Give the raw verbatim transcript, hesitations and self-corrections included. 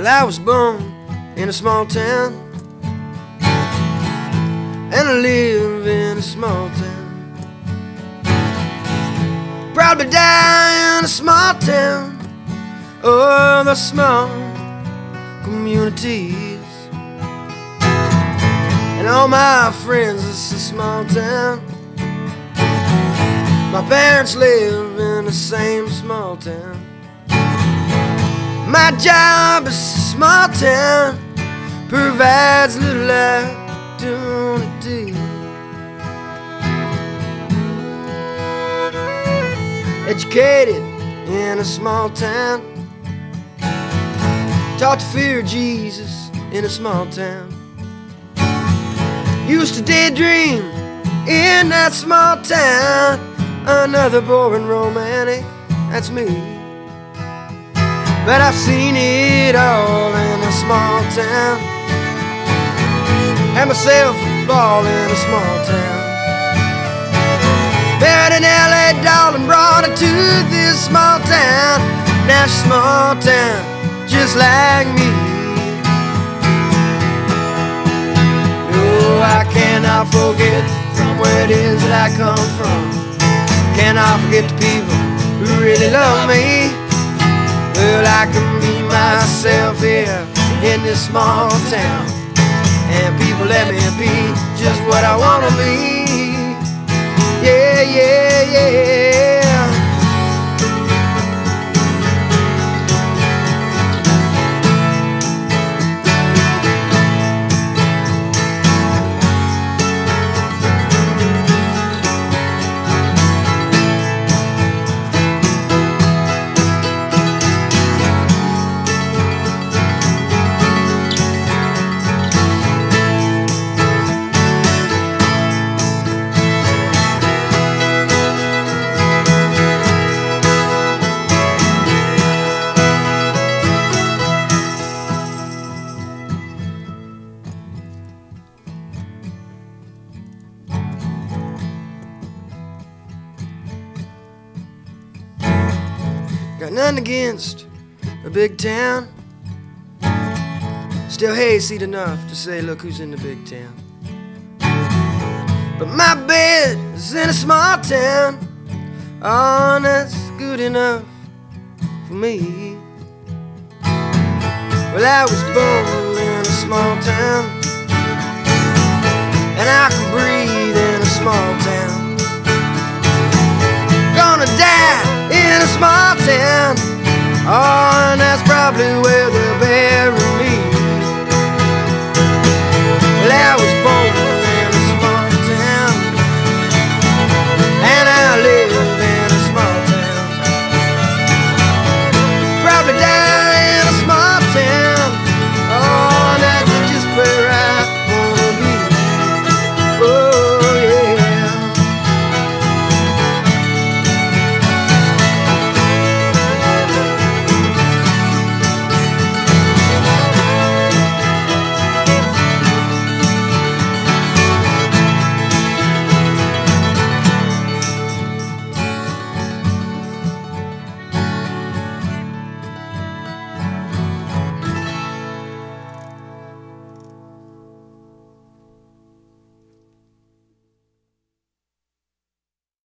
Well, I was born in a small town, and I live in a small town. Probably die in a small town. Oh, the small communities. And all my friends, it's a small town. My parents live in the same small town. My job is a small town, provides little opportunity. Educated in a small town, taught to fear Jesus in a small town. Used to daydream in that small town, another boring romantic, that's me. But I've seen it all in a small town, had myself a ball in a small town. Married in L A doll and brought her to this small town. Now she's small town, just like me. Oh, I cannot forget from where it is that I come from. Cannot forget the people who really love me. Well, I can be myself here in this small town, and people let me be just what I want to be. Yeah, yeah, yeah. Got nothing against a big town, still hayseed enough to say, look who's in the big town. But my bed is in a small town, oh, and that's good enough for me. Well, I was born in a small town, and I can breathe in a small town. Gonna die in a small town, oh, and that's probably where the